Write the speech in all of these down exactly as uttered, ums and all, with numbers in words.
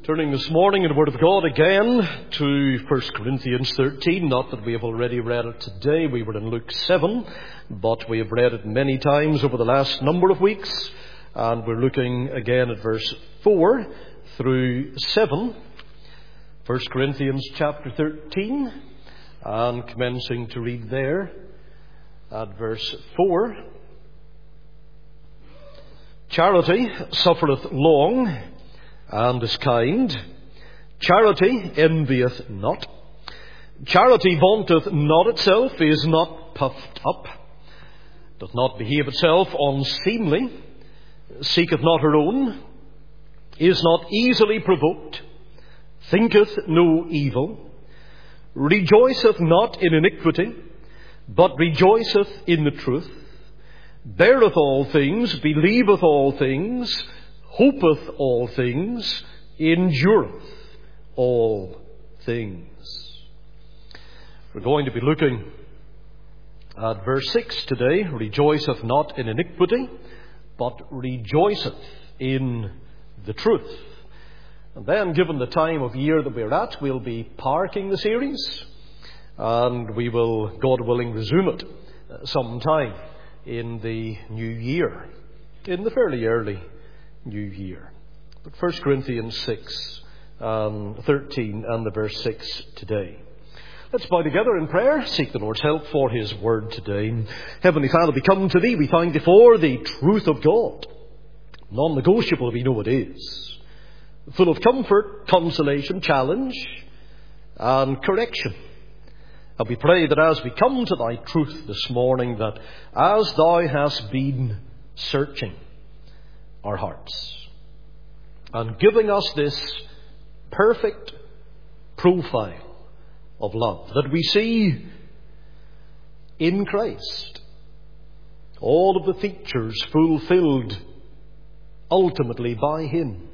Turning this morning in the Word of God again to First Corinthians thirteen. Not that we have already read it today. We were in Luke seven, but we have read it many times over the last number of weeks. And we're looking again at verse four through seven. First Corinthians chapter thirteen, and commencing to read there at verse four. Charity suffereth long, and is kind. Charity envieth not. Charity vaunteth not itself, is not puffed up, doth not behave itself unseemly, seeketh not her own, is not easily provoked, thinketh no evil, rejoiceth not in iniquity, but rejoiceth in the truth, beareth all things, believeth all things, hopeth all things, endureth all things. We're going to be looking at verse six today. Rejoiceth not in iniquity, but rejoiceth in the truth. And then, given the time of year that we're at, we'll be parking the series, and we will, God willing, resume it sometime in the new year, in the fairly early new year. But First Corinthians six, um, thirteen and the verse six today. Let's bow together in prayer, seek the Lord's help for His word today. Heavenly Father, we come to Thee, we thank Thee for the truth of God. Non-negotiable, we know it is. Full of comfort, consolation, challenge, and correction. And we pray that as we come to Thy truth this morning, that as Thou hast been searching our hearts and giving us this perfect profile of love, that we see in Christ all of the features fulfilled ultimately by Him,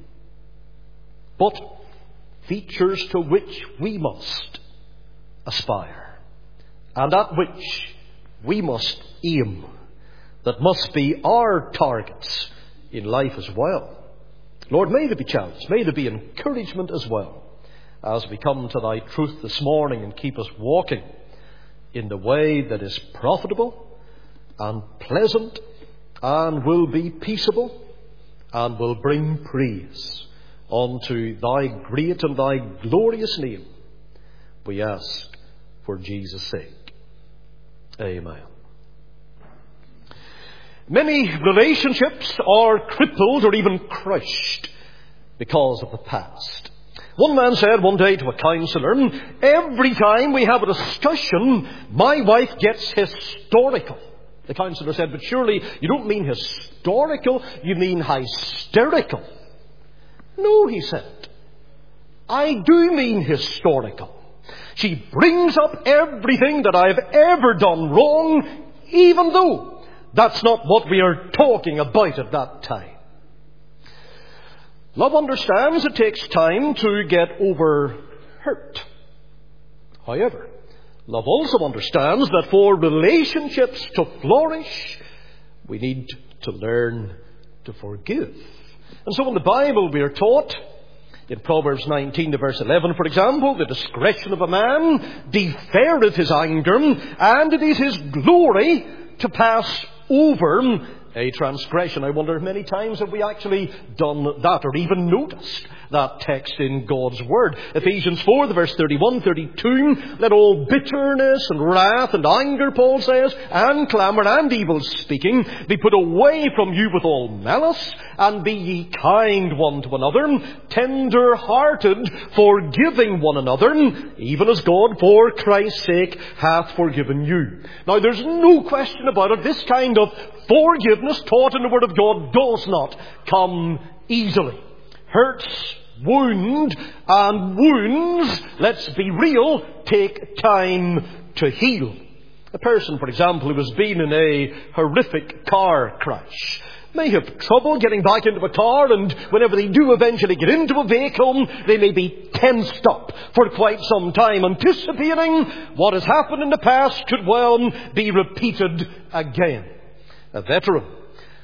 but features to which we must aspire and at which we must aim, that must be our targets in life as well. Lord, may there be challenge, may there be encouragement as well as we come to Thy truth this morning, and keep us walking in the way that is profitable and pleasant and will be peaceable and will bring praise unto Thy great and Thy glorious name. We ask for Jesus' sake. Amen. Many relationships are crippled or even crushed because of the past. One man said one day to a counsellor, every time we have a discussion, my wife gets hysterical. The counsellor said, but surely you don't mean historical, you mean hysterical. No, he said, I do mean historical. She brings up everything that I've ever done wrong, even though that's not what we are talking about at that time. Love understands it takes time to get over hurt. However, love also understands that for relationships to flourish, we need to learn to forgive. And so in the Bible we are taught, in Proverbs nineteen to verse eleven, for example, the discretion of a man deferreth his anger, and it is his glory to pass over a transgression. I wonder how many times have we actually done that or even noticed that text in God's Word. Ephesians four, the verse thirty-one, thirty-two, let all bitterness and wrath and anger, Paul says, and clamour and evil speaking be put away from you with all malice, and be ye kind one to another, tender-hearted, forgiving one another, even as God for Christ's sake hath forgiven you. Now there's no question about it, this kind of forgiveness taught in the Word of God does not come easily. Hurts, wound, and wounds, let's be real, take time to heal. A person, for example, who has been in a horrific car crash may have trouble getting back into a car, and whenever they do eventually get into a vehicle, they may be tensed up for quite some time, anticipating what has happened in the past could well be repeated again. A veteran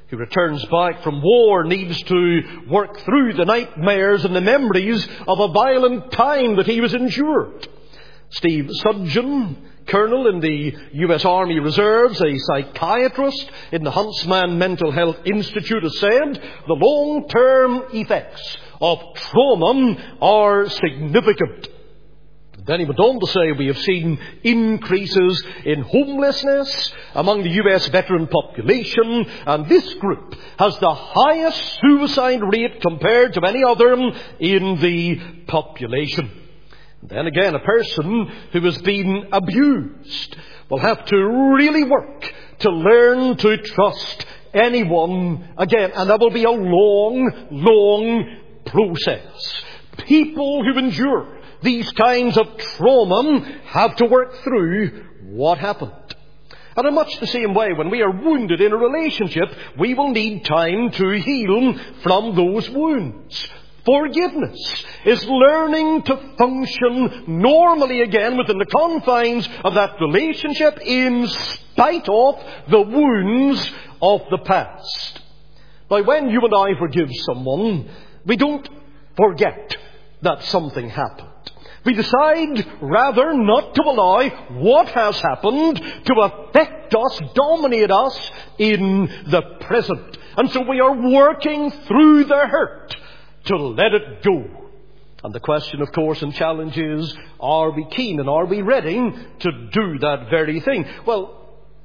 who returns back from war needs to work through the nightmares and the memories of a violent time that he was endured. Steve Sudgeon, colonel in the U S Army Reserves, a psychiatrist in the Huntsman Mental Health Institute, has said the long-term effects of trauma are significant. Then he went on to say we have seen increases in homelessness among the U S veteran population, and this group has the highest suicide rate compared to any other in the population. Then again, a person who has been abused will have to really work to learn to trust anyone again, and that will be a long, long process. People who endure these kinds of trauma have to work through what happened. And in much the same way, when we are wounded in a relationship, we will need time to heal from those wounds. Forgiveness is learning to function normally again within the confines of that relationship in spite of the wounds of the past. Now, when you and I forgive someone, we don't forget that something happened. We decide rather not to allow what has happened to affect us, dominate us in the present. And so we are working through the hurt to let it go. And the question, of course, and challenge is, are we keen and are we ready to do that very thing? Well,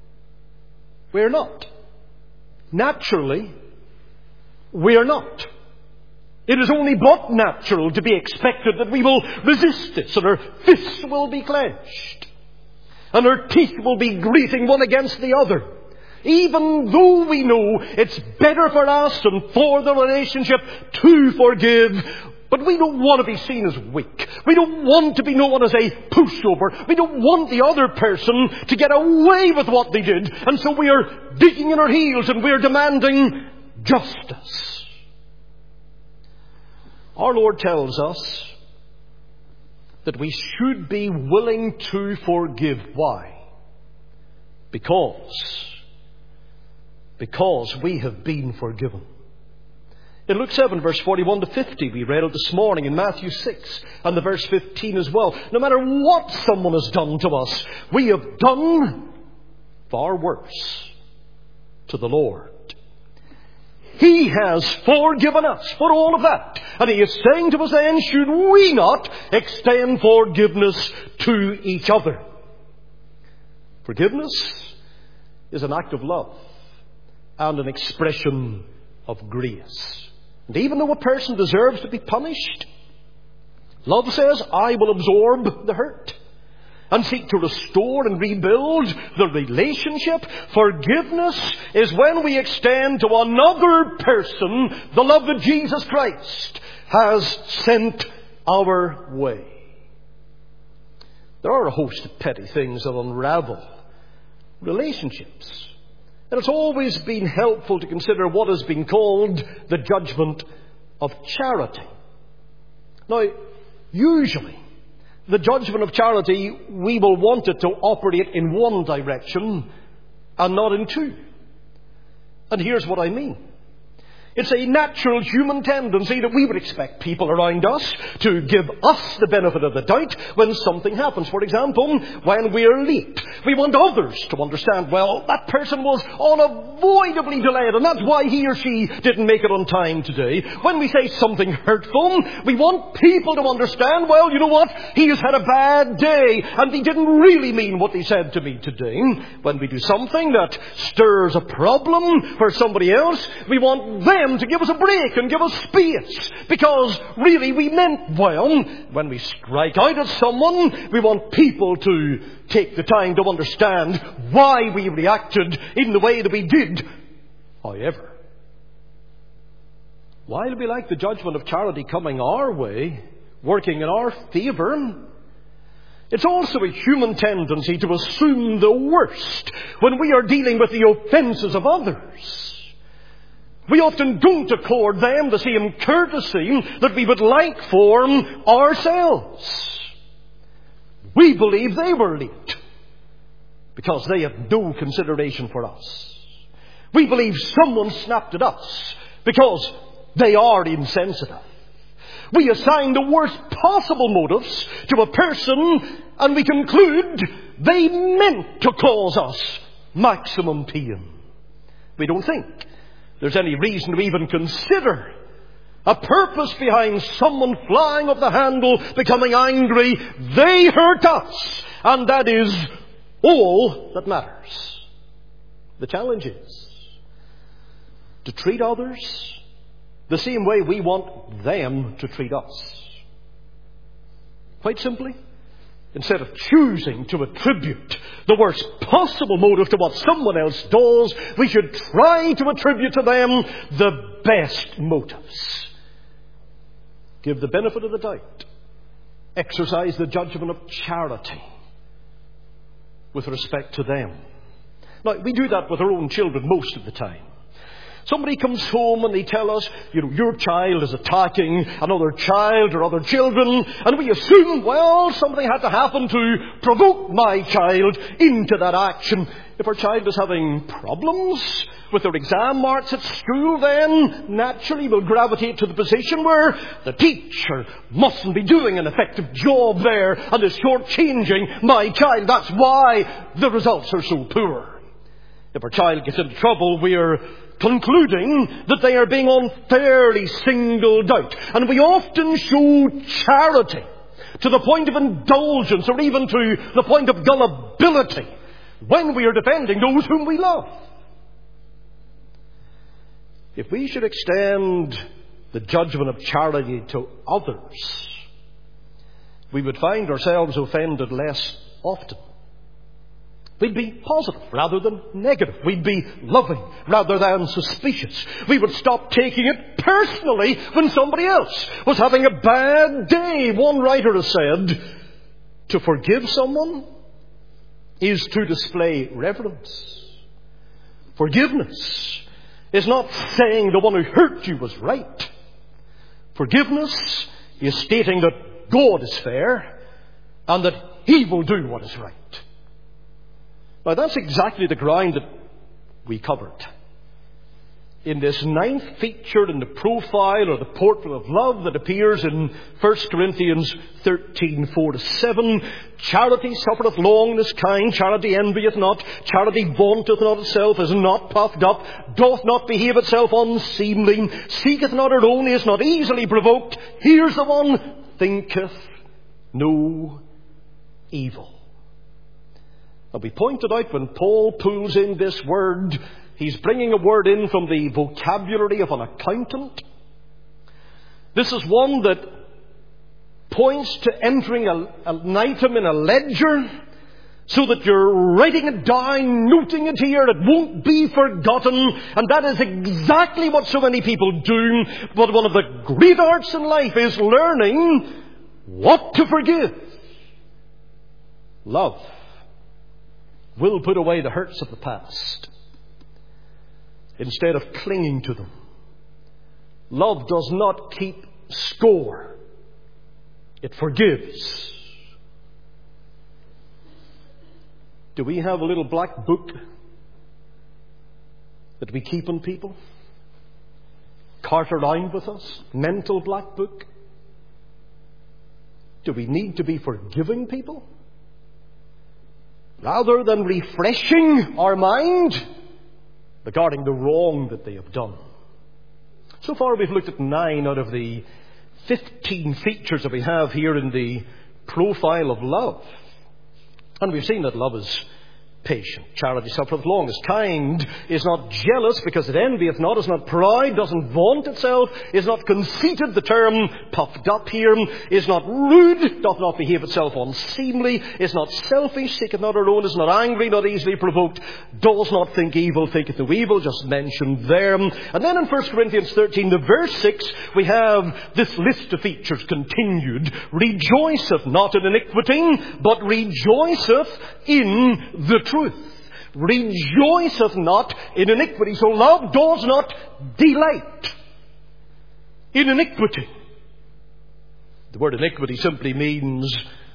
we're not. Naturally, we're not. It is only but natural to be expected that we will resist this, and our fists will be clenched, and our teeth will be grating one against the other, even though we know it's better for us and for the relationship to forgive. But we don't want to be seen as weak. We don't want to be known as a pushover. We don't want the other person to get away with what they did, and so we are digging in our heels and we are demanding justice. Our Lord tells us that we should be willing to forgive. Why? Because, because we have been forgiven. In Luke seven, verse forty-one to fifty, we read it this morning, in Matthew six, and the verse fifteen as well. No matter what someone has done to us, we have done far worse to the Lord. He has forgiven us for all of that. And He is saying to us then, should we not extend forgiveness to each other? Forgiveness is an act of love and an expression of grace. And even though a person deserves to be punished, love says, I will absorb the hurt and seek to restore and rebuild the relationship. Forgiveness is when we extend to another person the love that Jesus Christ has sent our way. There are a host of petty things that unravel relationships. And it's always been helpful to consider what has been called the judgment of charity. Now, usually, the judgment of charity, we will want it to operate in one direction and not in two. And here's what I mean. It's a natural human tendency that we would expect people around us to give us the benefit of the doubt when something happens. For example, when we're late, we want others to understand, well, that person was unavoidably delayed and that's why he or she didn't make it on time today. When we say something hurtful, we want people to understand, well, you know what? He has had a bad day and he didn't really mean what he said to me today. When we do something that stirs a problem for somebody else, we want them to give us a break and give us space, because really we meant well. When we strike out at someone, we want people to take the time to understand why we reacted in the way that we did. However, while it'll be like the judgment of charity coming our way, working in our favour, it's also a human tendency to assume the worst when we are dealing with the offences of others. We often don't accord them the same courtesy that we would like for ourselves. We believe they were late because they had no consideration for us. We believe someone snapped at us because they are insensitive. We assign the worst possible motives to a person, and we conclude they meant to cause us maximum pain. We don't think there's any reason to even consider a purpose behind someone flying off the handle, becoming angry. They hurt us, and that is all that matters. The challenge is to treat others the same way we want them to treat us. Quite simply, instead of choosing to attribute the worst possible motive to what someone else does, we should try to attribute to them the best motives. Give the benefit of the doubt. Exercise the judgment of charity with respect to them. Now, we do that with our own children most of the time. Somebody comes home and they tell us, you know, your child is attacking another child or other children, and we assume, well, something had to happen to provoke my child into that action. If our child is having problems with their exam marks at school, then naturally we'll gravitate to the position where the teacher mustn't be doing an effective job there and is shortchanging my child. That's why the results are so poor. If our child gets into trouble, we're concluding that they are being unfairly singled out. And we often show charity to the point of indulgence or even to the point of gullibility when we are defending those whom we love. If we should extend the judgment of charity to others, we would find ourselves offended less often. We'd be positive rather than negative. We'd be loving rather than suspicious. We would stop taking it personally when somebody else was having a bad day. One writer has said, to forgive someone is to display reverence. Forgiveness is not saying the one who hurt you was right. Forgiveness is stating that God is fair and that He will do what is right. Now, that's exactly the ground that we covered in this ninth feature in the profile or the portrait of love that appears in First Corinthians thirteen, four to seven. Charity suffereth long, is kind. Charity envieth not. Charity vaunteth not itself, is not puffed up, doth not behave itself unseemly, seeketh not her own, is not easily provoked. Here's the one, thinketh no evil. And we pointed out when Paul pulls in this word, he's bringing a word in from the vocabulary of an accountant. This is one that points to entering a, an item in a ledger so that you're writing it down, noting it here, it won't be forgotten. And that is exactly what so many people do. But one of the great arts in life is learning what to forgive. Love will put away the hurts of the past instead of clinging to them. Love does not keep score. It forgives. Do we have a little black book that we keep on people? Cart around with us? Mental black book? Do we need to be forgiving people rather than refreshing our mind regarding the wrong that they have done? So far we've looked at nine out of the fifteen features that we have here in the profile of love. And we've seen that love is patient. Charity suffereth long, is kind, is not jealous because it envieth not, is not proud, doesn't vaunt itself, is not conceited, the term puffed up here, is not rude, doth not behave itself unseemly, is not selfish, seeketh not her own, is not angry, not easily provoked, does not think evil, thinketh no evil, just mentioned there. And then in First Corinthians thirteen, the verse six, we have this list of features continued. Rejoiceth not in iniquity, but rejoiceth in the truth. Truth. Rejoiceth not in iniquity. So love does not delight in iniquity. The word iniquity simply means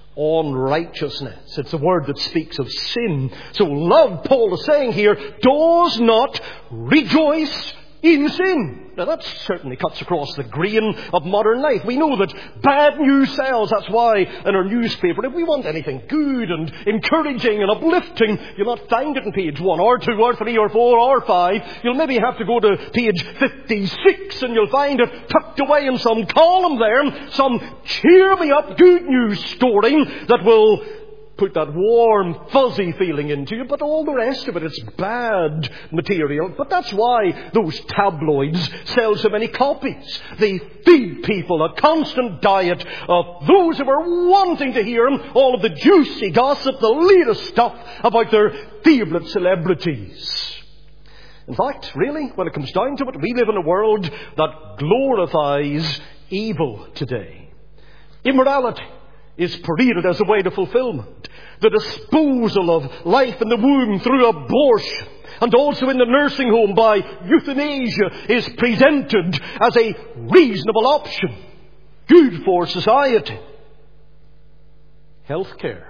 unrighteousness. It's a word that speaks of sin. So love, Paul is saying here, does not rejoice in sin. Now that certainly cuts across the grain of modern life. We know that bad news sells. That's why in our newspaper, if we want anything good and encouraging and uplifting, you'll not find it on page one or two or three or four or five. You'll maybe have to go to page fifty-six and you'll find it tucked away in some column there, some cheer me up good news story that will put that warm, fuzzy feeling into you, but all the rest of it, it's bad material. But that's why those tabloids sell so many copies. They feed people a constant diet of those who are wanting to hear all of the juicy gossip, the latest stuff about their favourite celebrities. In fact, really, when it comes down to it, we live in a world that glorifies evil today. Immorality is paraded as a way to fulfillment. The disposal of life in the womb through abortion and also in the nursing home by euthanasia is presented as a reasonable option. Good for society. Healthcare.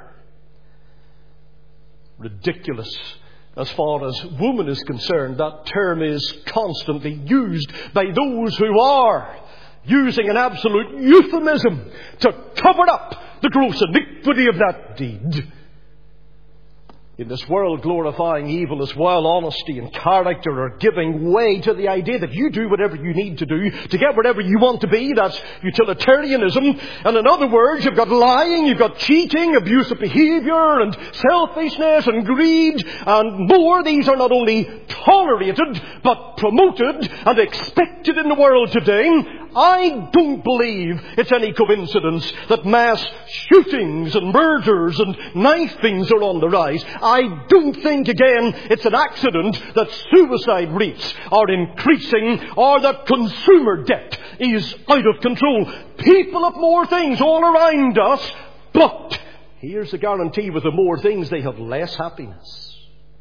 Ridiculous. As far as woman is concerned, that term is constantly used by those who are using an absolute euphemism to cover up the gross iniquity of that deed. In this world, glorifying evil as well, honesty and character are giving way to the idea that you do whatever you need to do to get whatever you want to be. That's utilitarianism. And in other words, you've got lying, you've got cheating, abusive behaviour and selfishness and greed and more. These are not only tolerated but promoted and expected in the world today. I don't believe it's any coincidence that mass shootings and murders and knifings are on the rise. I don't think, again, it's an accident that suicide rates are increasing or that consumer debt is out of control. People have more things all around us, but here's the guarantee: with the more things, they have less happiness.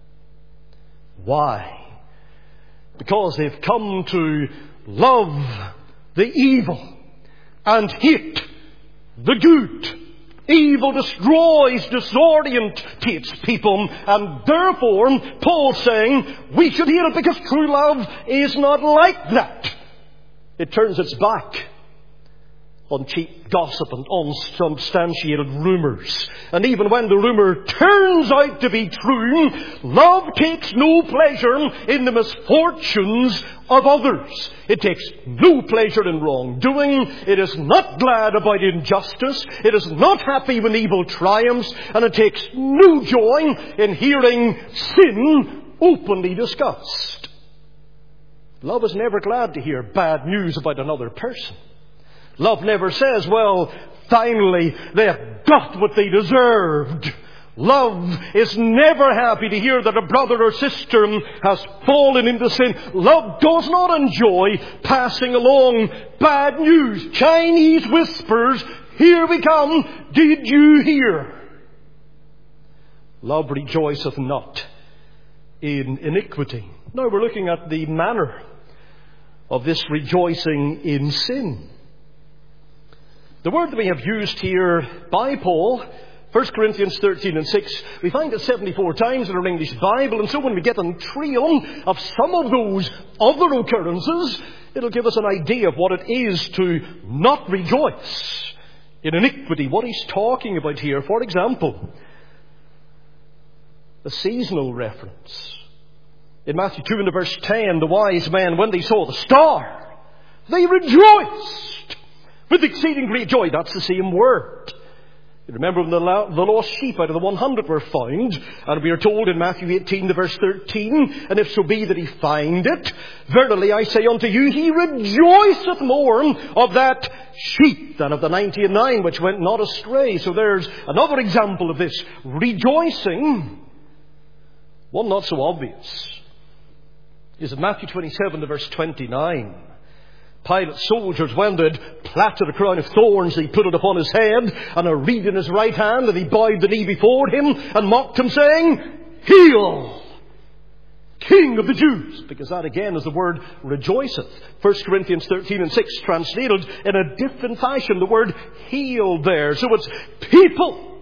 Why? Because they've come to love the evil and hate the good. Evil destroys, disorientates people, and therefore Paul's saying we should hate it because true love is not like that. It turns its back on cheap gossip and unsubstantiated rumours. And even when the rumour turns out to be true, love takes no pleasure in the misfortunes of others. It takes no pleasure in wrongdoing. It is not glad about injustice. It is not happy when evil triumphs. And it takes no joy in hearing sin openly discussed. Love is never glad to hear bad news about another person. Love never says, well, finally, they have got what they deserved. Love is never happy to hear that a brother or sister has fallen into sin. Love does not enjoy passing along bad news. Chinese whispers, here we come, did you hear? Love rejoiceth not in iniquity. Now we're looking at the manner of this rejoicing in sin. The word that we have used here by Paul, First Corinthians thirteen and six, we find it seventy-four times in our English Bible. And so when we get on trail of some of those other occurrences, it'll give us an idea of what it is to not rejoice in iniquity. What he's talking about here, for example, a seasonal reference. In Matthew two and the verse ten, the wise men, when they saw the star, they rejoiced with exceeding great joy. That's the same word. You remember when the, the lost sheep out of the one hundred were found, and we are told in Matthew eighteen, the verse thirteen, and if so be that he find it, verily I say unto you, he rejoiceth more of that sheep than of the ninety and nine which went not astray. So there's another example of this rejoicing. One not so obvious is in Matthew twenty-seven, the verse twenty-nine. Pilate's soldiers, when they'd plaited a crown of thorns, they put it upon his head, and a reed in his right hand, and he bowed the knee before him, and mocked him, saying, Hail, King of the Jews! Because that again is the word rejoiceth. First Corinthians thirteen and six translated in a different fashion, the word hail there. So it's people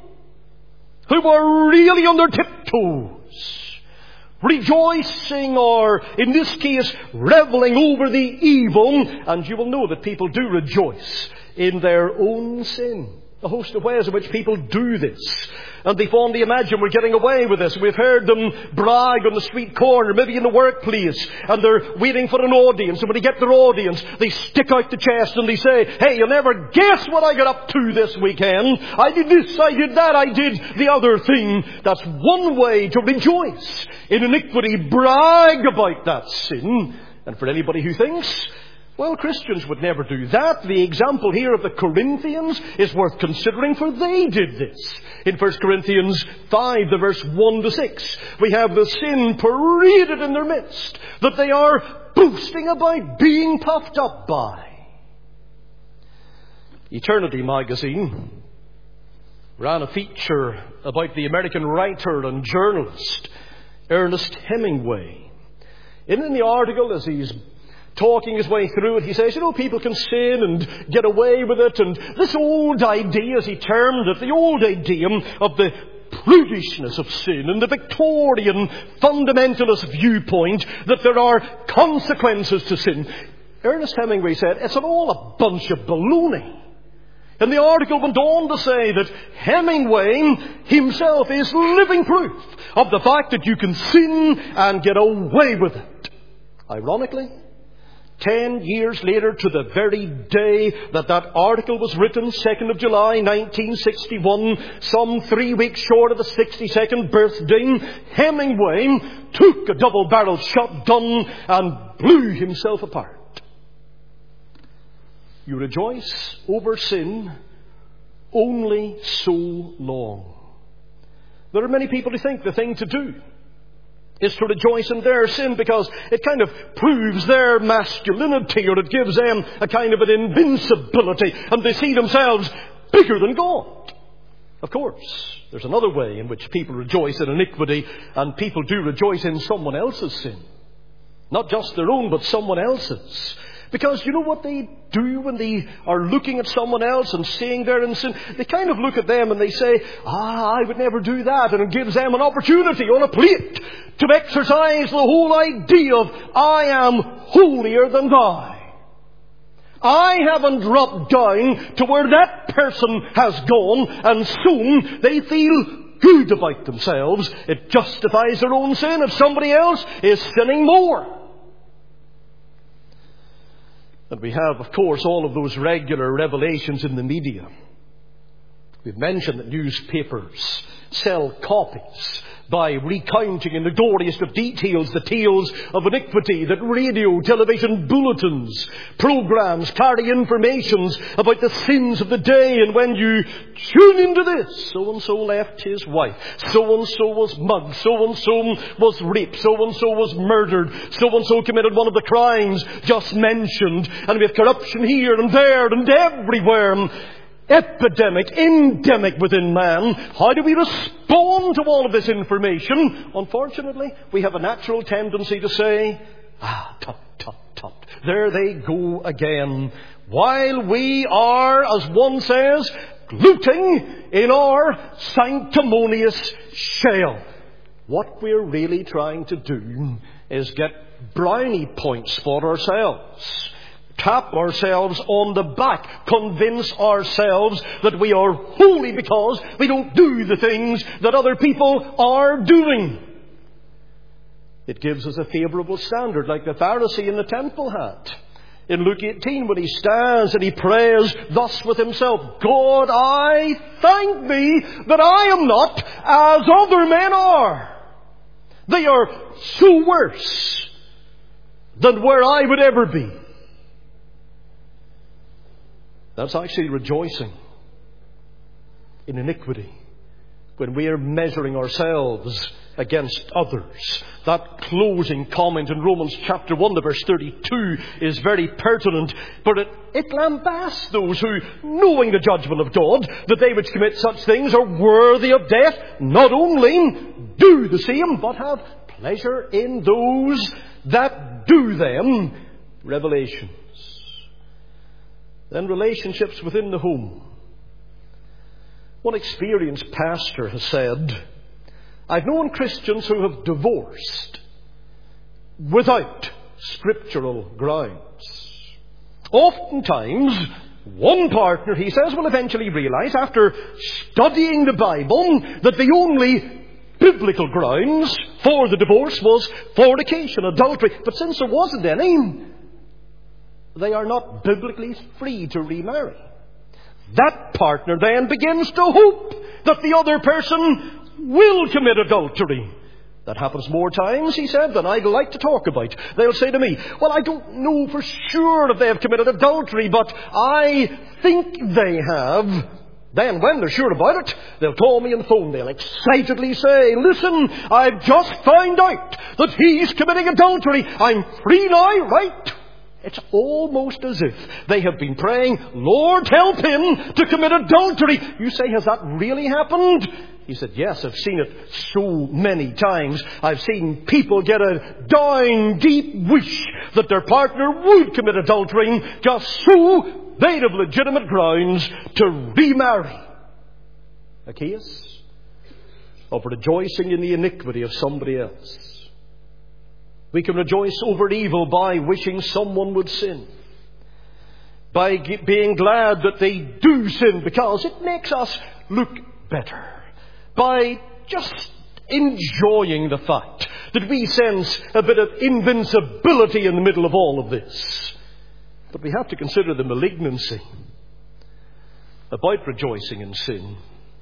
who are really on their tiptoes, rejoicing, or in this case, reveling over the evil. And you will know that people do rejoice in their own sin. A host of ways in which people do this. And they fondly imagine we're getting away with this. We've heard them brag on the street corner, maybe in the workplace, and they're waiting for an audience. And when they get their audience, they stick out the chest and they say, hey, you'll never guess what I got up to this weekend. I did this, I did that, I did the other thing. That's one way to rejoice in iniquity, brag about that sin. And for anybody who thinks, well, Christians would never do that, the example here of the Corinthians is worth considering, for they did this. In First Corinthians five, the verse one to six, we have the sin paraded in their midst that they are boasting about, being puffed up by. Eternity magazine ran a feature about the American writer and journalist Ernest Hemingway. And in the article, as he's talking his way through it, he says, you know, people can sin and get away with it. And this old idea, as he termed it, the old idea of the prudishness of sin and the Victorian fundamentalist viewpoint that there are consequences to sin. Ernest Hemingway said, it's all a bunch of baloney. And the article went on to say that Hemingway himself is living proof of the fact that you can sin and get away with it. Ironically, Ten years later, to the very day that that article was written, second of July nineteen sixty-one, some three weeks short of the sixty-second birthday, Hemingway took a double-barreled shotgun and blew himself apart. You rejoice over sin only so long. There are many people who think the thing to do is to rejoice in their sin because it kind of proves their masculinity, or it gives them a kind of an invincibility, and they see themselves bigger than God. Of course, there's another way in which people rejoice in iniquity, and people do rejoice in someone else's sin. Not just their own, but someone else's. Because you know what they do when they are looking at someone else and seeing their sin? They kind of look at them and they say, ah, I would never do that. And it gives them an opportunity on a plate to exercise the whole idea of, I am holier than thou. I haven't dropped down to where that person has gone, and soon they feel good about themselves. It justifies their own sin if somebody else is sinning more. And we have, of course, all of those regular revelations in the media. We've mentioned that newspapers sell copies by recounting in the glorious of details the tales of iniquity, that radio, television, bulletins, programs carry informations about the sins of the day. And when you tune into this, so-and-so left his wife, so-and-so was mugged, so-and-so was raped, so-and-so was murdered, so-and-so committed one of the crimes just mentioned, and we have corruption here and there and everywhere. Epidemic, endemic within man. How do we respond to all of this information? Unfortunately, we have a natural tendency to say, ah, tut, tut, tut. There they go again. While we are, as one says, gluten in our sanctimonious shell. What we're really trying to do is get brownie points for ourselves. Tap ourselves on the back. Convince ourselves that we are holy because we don't do the things that other people are doing. It gives us a favourable standard, like the Pharisee in the temple had. In Luke eighteen, when he stands and he prays thus with himself, God, I thank thee that I am not as other men are. They are so worse than where I would ever be. That's actually rejoicing in iniquity when we are measuring ourselves against others. That closing comment in Romans chapter one, the verse thirty-two, is very pertinent. For it, it lambasts those who, knowing the judgment of God, that they which commit such things are worthy of death, not only do the same, but have pleasure in those that do them. Revelation. Then relationships within the home. One experienced pastor has said, I've known Christians who have divorced without scriptural grounds. Oftentimes, one partner, he says, will eventually realize, after studying the Bible, that the only biblical grounds for the divorce was fornication, adultery. But since there wasn't any, they are not biblically free to remarry. That partner then begins to hope that the other person will commit adultery. That happens more times, he said, than I'd like to talk about. They'll say to me, well, I don't know for sure if they have committed adultery, but I think they have. Then, when they're sure about it, they'll call me on the phone. They'll excitedly say, listen, I've just found out that he's committing adultery. I'm free now, right? It's almost as if they have been praying, Lord, help him to commit adultery. You say, has that really happened? He said, yes, I've seen it so many times. I've seen people get a down deep wish that their partner would commit adultery just so they'd have legitimate grounds to remarry. A case of rejoicing in the iniquity of somebody else. We can rejoice over evil by wishing someone would sin. By g- being glad that they do sin because it makes us look better. By just enjoying the fact that we sense a bit of invincibility in the middle of all of this. But we have to consider the malignancy about rejoicing in sin.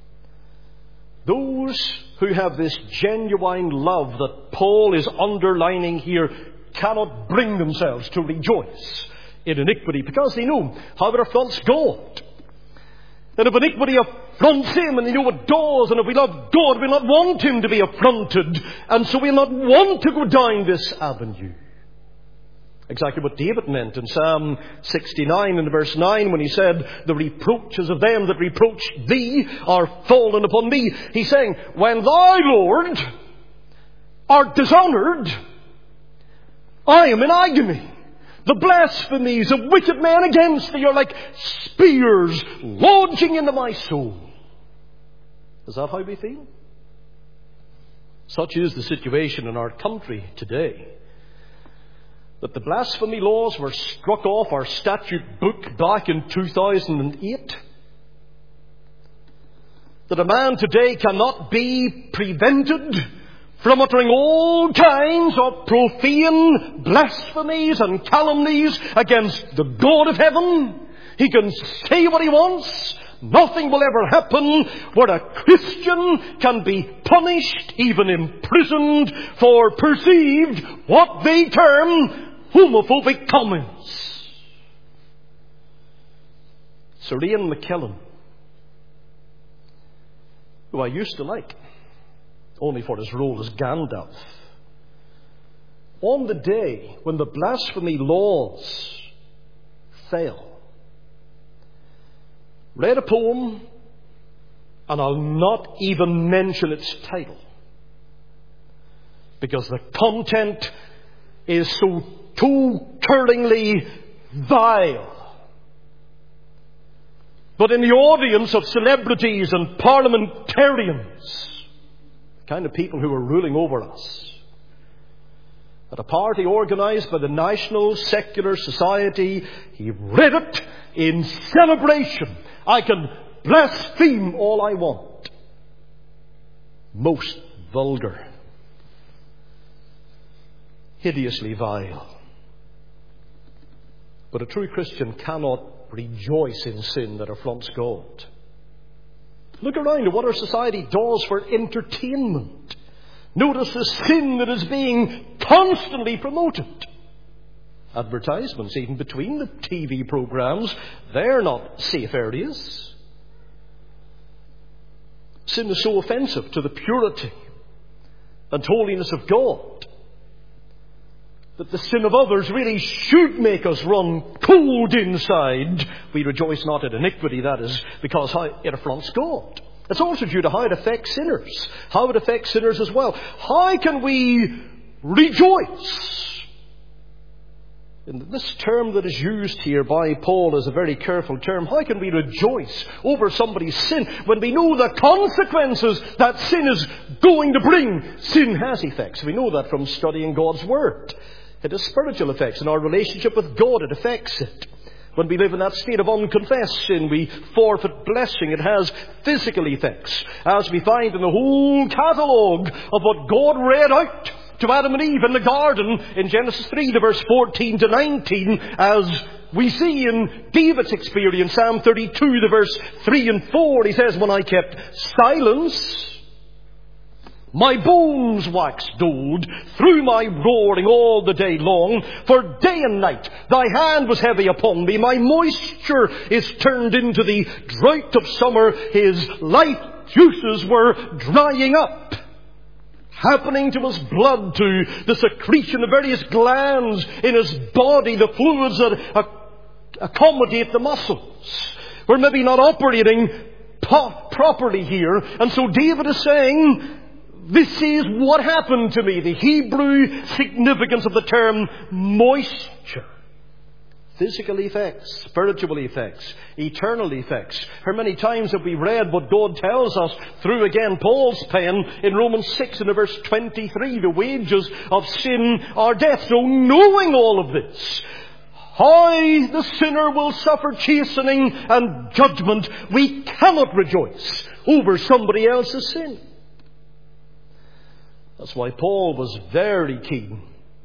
Those who have this genuine love that Paul is underlining here cannot bring themselves to rejoice in iniquity because they know how it affronts God. And if iniquity affronts him, and they know what does, and if we love God, we'll not want him to be affronted, and so we'll not want to go down this avenue. Exactly what David meant in Psalm sixty-nine and verse nine when he said, the reproaches of them that reproach thee are fallen upon me. He's saying, when thou, Lord, art dishonoured, I am in agony. The blasphemies of wicked men against thee are like spears lodging into my soul. Is that how we feel? Such is the situation in our country today. That the blasphemy laws were struck off our statute book back in two thousand eight. That a man today cannot be prevented from uttering all kinds of profane blasphemies and calumnies against the God of heaven. He can say what he wants. Nothing will ever happen where a Christian can be punished, even imprisoned, for perceived what they term homophobic comments. Sir Ian McKellen, who I used to like, only for his role as Gandalf, on the day when the blasphemy laws fell, read a poem, and I'll not even mention its title, because the content is so toe-curlingly vile. But in the audience of celebrities and parliamentarians, the kind of people who are ruling over us, at a party organised by the National Secular Society, he read it in celebration. I can blaspheme all I want. Most vulgar. Hideously vile. But a true Christian cannot rejoice in sin that affronts God. Look around at what our society does for entertainment. Notice the sin that is being constantly promoted. Advertisements, even between the T V programs, they're not safe areas. Sin is so offensive to the purity and holiness of God that the sin of others really should make us run cold inside. We rejoice not at iniquity, that is, because how it affronts God. It's also due to how it affects sinners. How it affects sinners as well. How can we rejoice And this term that is used here by Paul is a very careful term. How can we rejoice over somebody's sin when we know the consequences that sin is going to bring? Sin has effects. We know that from studying God's Word. It has spiritual effects. In our relationship with God, it affects it. When we live in that state of unconfessed sin, we forfeit blessing. It has physical effects, as we find in the whole catalogue of what God read out to Adam and Eve in the garden in Genesis three, to verse fourteen to nineteen, as we see in David's experience, Psalm thirty-two, the verse three and four. He says, when I kept silence, my bones waxed old through my roaring all the day long. For day and night thy hand was heavy upon me. My moisture is turned into the drought of summer. His life juices were drying up. Happening to his blood, to the secretion of various glands in his body, the fluids that accommodate the muscles were maybe not operating po- properly here. And so David is saying, this is what happened to me. The Hebrew significance of the term moisture. Physical effects, spiritual effects, eternal effects. How many times have we read what God tells us through, again, Paul's pen in Romans six and verse twenty-three, the wages of sin are death. So knowing all of this, how the sinner will suffer chastening and judgment, we cannot rejoice over somebody else's sin. That's why Paul was very keen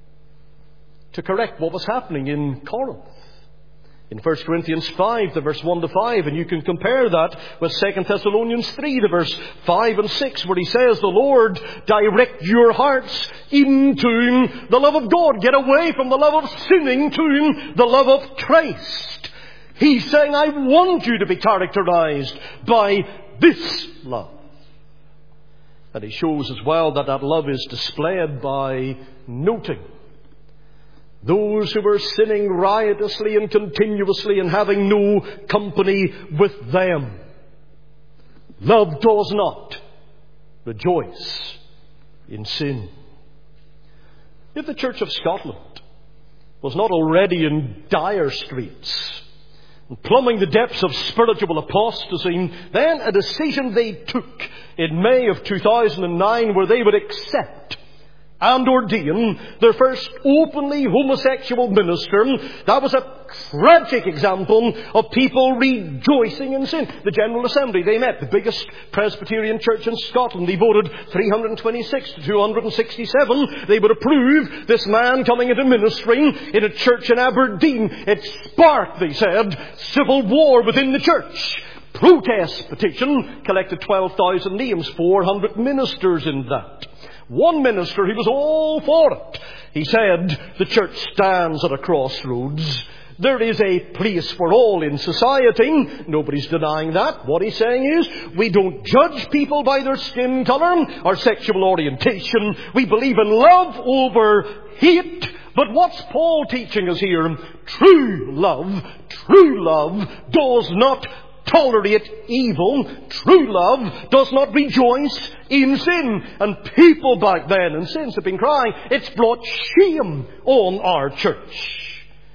to correct what was happening in Corinth. In First Corinthians five, the verse one to five, and you can compare that with Second Thessalonians three, the verse five and six, where he says, the Lord direct your hearts into the love of God. Get away from the love of sinning to the love of Christ. He's saying, I want you to be characterized by this love. And he shows as well that that love is displayed by noting those who were sinning riotously and continuously and having no company with them. Love does not rejoice in sin. If the Church of Scotland was not already in dire straits and plumbing the depths of spiritual apostasy, then a decision they took in May of two thousand nine where they would accept and ordain their first openly homosexual minister. That was a tragic example of people rejoicing in sin. The General Assembly, they met, the biggest Presbyterian church in Scotland. They voted three hundred twenty-six to two hundred sixty-seven. They would approve this man coming into ministry in a church in Aberdeen. It sparked, they said, civil war within the church. Protest petition collected twelve thousand names, four hundred ministers in that. One minister, he was all for it. He said, the church stands at a crossroads. There is a place for all in society. Nobody's denying that. What he's saying is, we don't judge people by their skin colour or sexual orientation. We believe in love over hate. But what's Paul teaching us here? True love, true love does not tolerate evil. True love does not rejoice in sin. And people back then and since have been crying, it's brought shame on our church.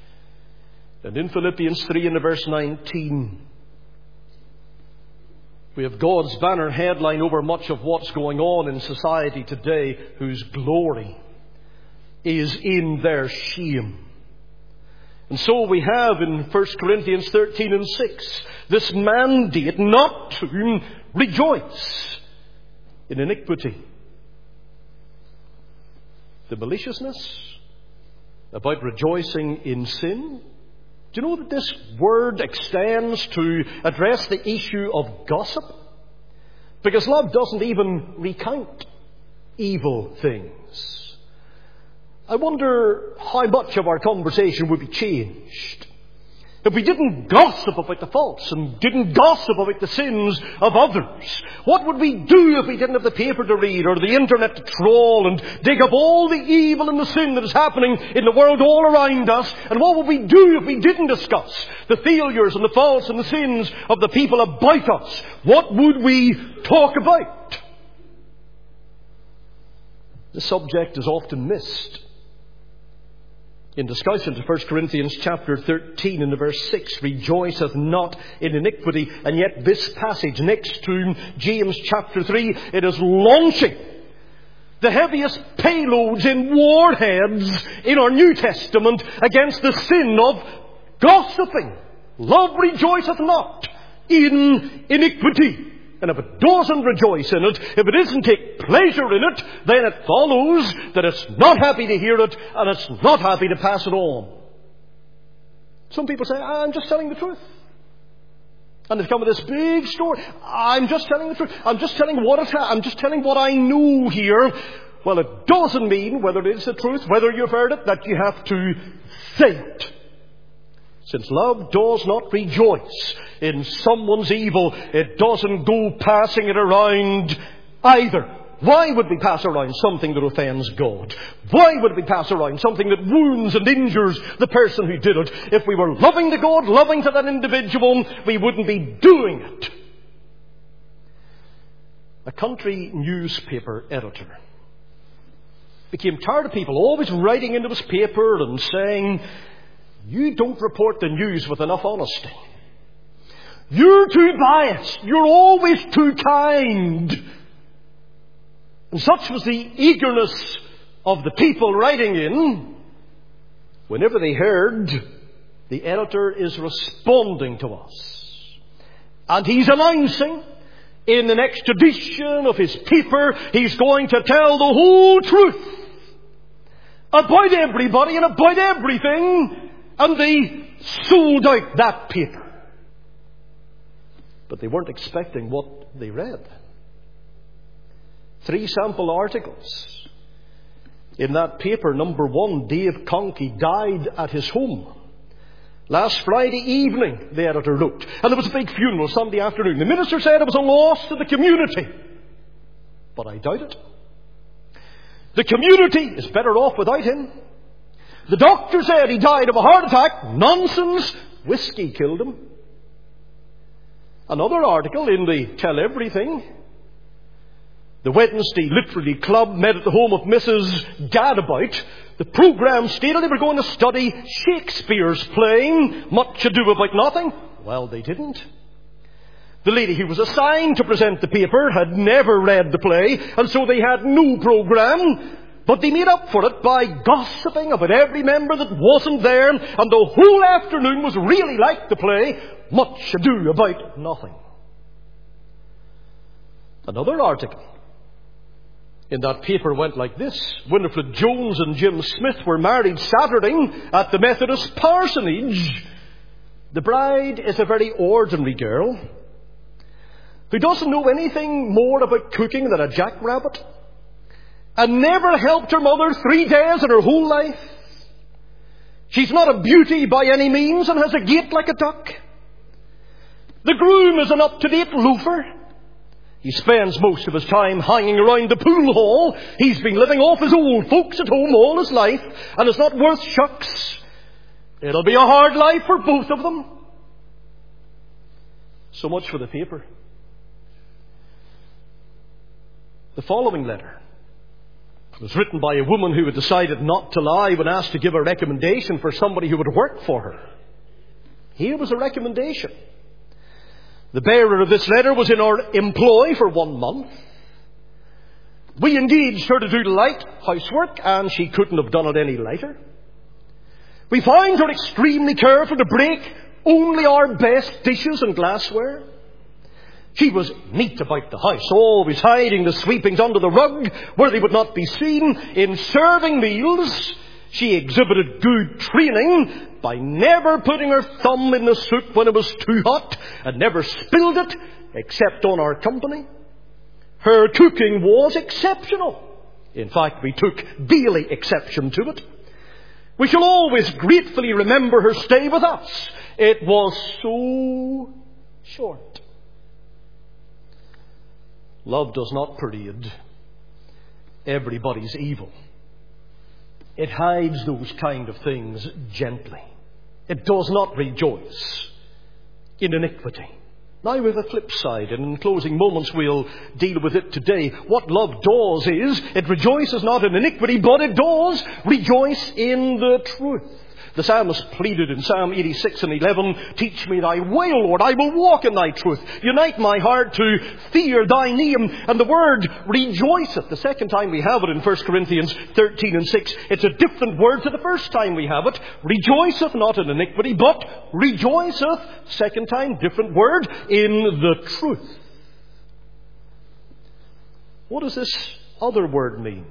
And in Philippians three and verse nineteen, we have God's banner headline over much of what's going on in society today, whose glory is in their shame. And so we have in First Corinthians thirteen and six this mandate not to rejoice in iniquity. The maliciousness about rejoicing in sin. Do you know that this word extends to address the issue of gossip? Because love doesn't even recount evil things. I wonder how much of our conversation would be changed if we didn't gossip about the faults and didn't gossip about the sins of others. What would we do if we didn't have the paper to read or the internet to trawl and dig up all the evil and the sin that is happening in the world all around us? And what would we do if we didn't discuss the failures and the faults and the sins of the people about us? What would we talk about? The subject is often missed. In discussion to First Corinthians chapter thirteen and verse six, rejoiceth not in iniquity. And yet this passage next to James chapter three, it is launching the heaviest payloads in warheads in our New Testament against the sin of gossiping. Love rejoiceth not in iniquity. And if it doesn't rejoice in it, if it doesn't take pleasure in it, then it follows that it's not happy to hear it and it's not happy to pass it on. Some people say, I'm just telling the truth. And they've come with this big story. I'm just telling the truth. I'm just telling what it ha- I'm just telling what I know here. Well, it doesn't mean, whether it is the truth, whether you've heard it, that you have to say it. Since love does not rejoice in someone's evil, it doesn't go passing it around either. Why would we pass around something that offends God? Why would we pass around something that wounds and injures the person who did it? If we were loving to God, loving to that individual, we wouldn't be doing it. A country newspaper editor became tired of people always writing into his paper and saying, you don't report the news with enough honesty. You're too biased. You're always too kind. And such was the eagerness of the people writing in. Whenever they heard, the editor is responding to us. And he's announcing, in the next edition of his paper, he's going to tell the whole truth about everybody and about everything. And they sold out that paper. But they weren't expecting what they read. Three sample articles. In that paper, number one, Dave Conkey died at his home. Last Friday evening, the editor wrote. And there was a big funeral Sunday afternoon. The minister said it was a loss to the community. But I doubt it. The community is better off without him. The doctor said he died of a heart attack. Nonsense. Whiskey killed him. Another article in the Tell Everything. The Wednesday Literary Club met at the home of Missus Gadabout. The programme stated they were going to study Shakespeare's playing Much Ado About Nothing. Well, they didn't. The lady who was assigned to present the paper had never read the play, and so they had no programme. But they made up for it by gossiping about every member that wasn't there, and the whole afternoon was really like the play, Much Ado About Nothing. Another article in that paper went like this. Winifred Jones and Jim Smith were married Saturday at the Methodist parsonage. The bride is a very ordinary girl who doesn't know anything more about cooking than a jackrabbit, and never helped her mother three days in her whole life. She's not a beauty by any means and has a gait like a duck. The groom is an up-to-date loafer. He spends most of his time hanging around the pool hall. He's been living off his old folks at home all his life and is not worth shucks. It'll be a hard life for both of them. So much for the paper. The following letter was written by a woman who had decided not to lie when asked to give a recommendation for somebody who would work for her. Here was a recommendation. The bearer of this letter was in our employ for one month. We engaged her to do light housework, and she couldn't have done it any lighter. We found her extremely careful to break only our best dishes and glassware. She was neat about the house, always hiding the sweepings under the rug where they would not be seen. In serving meals, she exhibited good training by never putting her thumb in the soup when it was too hot and never spilled it except on our company. Her cooking was exceptional. In fact, we took daily exception to it. We shall always gratefully remember her stay with us. It was so short. Love does not parade everybody's evil. It hides those kind of things gently. It does not rejoice in iniquity. Now with a flip side, and in closing moments we'll deal with it today. What love does is, it rejoices not in iniquity, but it does rejoice in the truth. The psalmist pleaded in Psalm eighty-six and eleven, "Teach me thy way, O Lord, I will walk in thy truth. Unite my heart to fear thy name." And the word rejoiceth, the second time we have it in First Corinthians thirteen and six, it's a different word to the first time we have it. Rejoiceth not in iniquity, but rejoiceth, second time, different word, in the truth. What does this other word mean?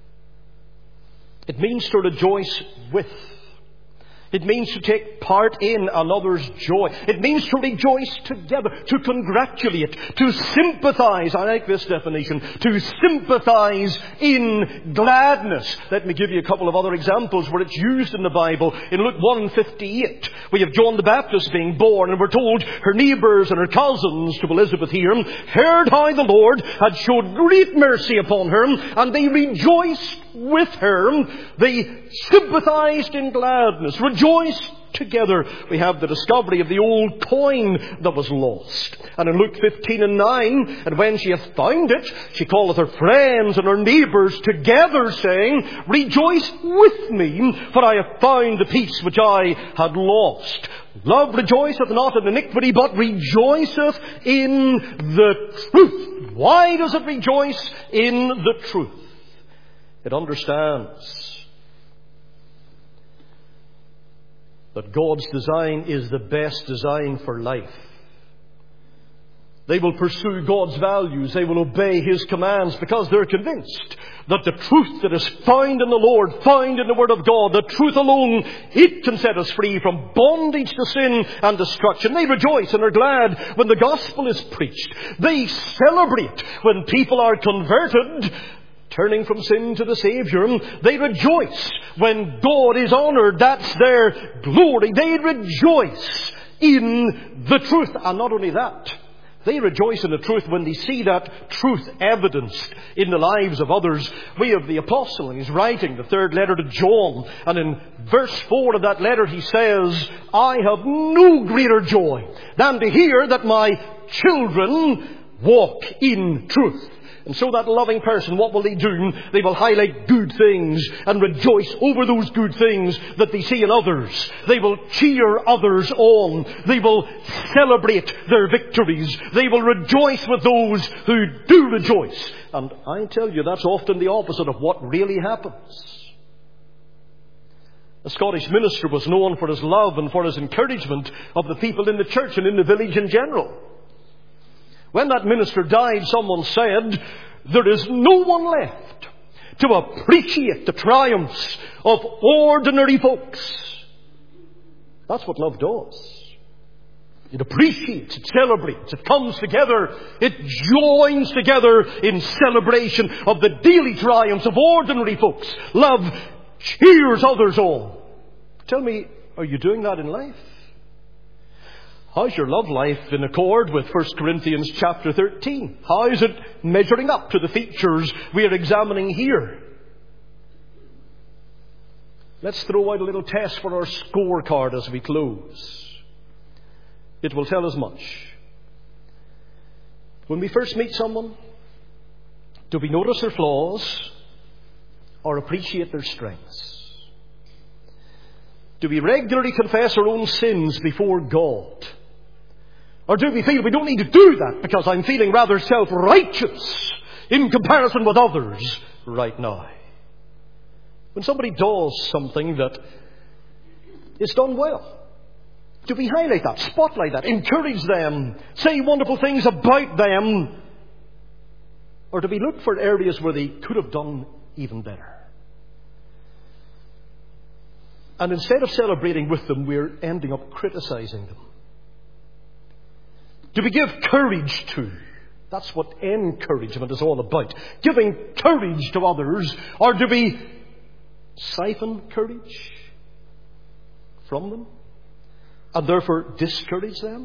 It means to rejoice with. It means to take part in another's joy. It means to rejoice together, to congratulate, to sympathize. I like this definition. To sympathize in gladness. Let me give you a couple of other examples where it's used in the Bible. In Luke one fifty-eight, we have John the Baptist being born, and we're told her neighbours and her cousins to Elizabeth here heard how the Lord had showed great mercy upon her, and they rejoiced with her. They sympathized in gladness, rejoiced together. We have the discovery of the old coin that was lost. And in Luke fifteen and nine, "And when she hath found it, she calleth her friends and her neighbours together, saying, Rejoice with me, for I have found the piece which I had lost." Love rejoiceth not in iniquity, but rejoiceth in the truth. Why does it rejoice in the truth? It understands that God's design is the best design for life. They will pursue God's values. They will obey His commands because they're convinced that the truth that is found in the Lord, found in the Word of God, the truth alone, it can set us free from bondage to sin and destruction. They rejoice and are glad when the gospel is preached. They celebrate when people are converted, turning from sin to the Saviour. They rejoice when God is honoured. That's their glory. They rejoice in the truth. And not only that, they rejoice in the truth when they see that truth evidenced in the lives of others. We have the apostle, and he's writing the third letter to John. And in verse four of that letter he says, "I have no greater joy than to hear that my children walk in truth." And so that loving person, what will they do? They will highlight good things and rejoice over those good things that they see in others. They will cheer others on. They will celebrate their victories. They will rejoice with those who do rejoice. And I tell you, that's often the opposite of what really happens. A Scottish minister was known for his love and for his encouragement of the people in the church and in the village in general. When that minister died, someone said, "There is no one left to appreciate the triumphs of ordinary folks." That's what love does. It appreciates, it celebrates, it comes together, it joins together in celebration of the daily triumphs of ordinary folks. Love cheers others on. Tell me, are you doing that in life? How's your love life in accord with First Corinthians chapter thirteen? How is it measuring up to the features we are examining here? Let's throw out a little test for our scorecard as we close. It will tell us much. When we first meet someone, do we notice their flaws or appreciate their strengths? Do we regularly confess our own sins before God? Or do we feel we don't need to do that because I'm feeling rather self-righteous in comparison with others right now? When somebody does something that is done well, do we highlight that, spotlight that, encourage them, say wonderful things about them? Or do we look for areas where they could have done even better? And instead of celebrating with them, we're ending up criticizing them. Do we give courage to? That's what encouragement is all about. Giving courage to others. Or do we siphon courage from them and therefore discourage them?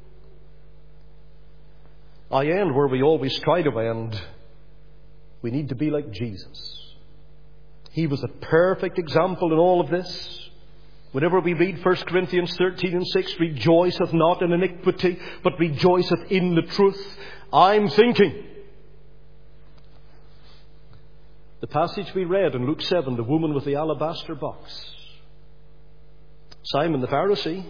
I end where we always try to end. We need to be like Jesus. He was a perfect example in all of this. Whenever we read First Corinthians thirteen and six, rejoiceth not in iniquity, but rejoiceth in the truth, I'm thinking the passage we read in Luke seven, the woman with the alabaster box. Simon the Pharisee,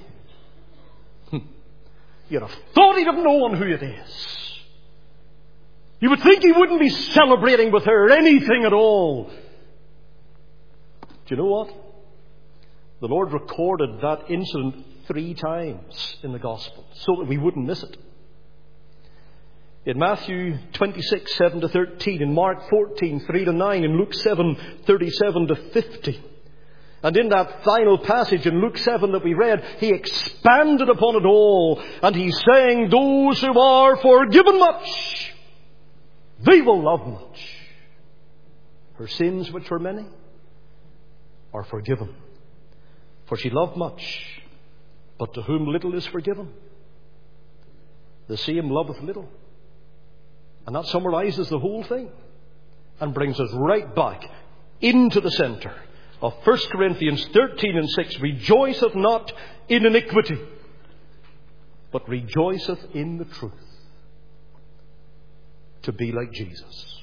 you'd have thought he'd have known who it is. You would think he wouldn't be celebrating with her anything at all. Do you know what? The Lord recorded that incident three times in the Gospel so that we wouldn't miss it. In Matthew twenty-six, seven to thirteen, in Mark fourteen, three to nine, in Luke seven, thirty-seven to fifty. And in that final passage in Luke seven that we read, he expanded upon it all. And he's saying, those who are forgiven much, they will love much. Her sins, which were many, are forgiven. For she loved much, but to whom little is forgiven, the same loveth little. And that summarizes the whole thing and brings us right back into the center of First Corinthians thirteen and six. Rejoiceth not in iniquity, but rejoiceth in the truth. To be like Jesus.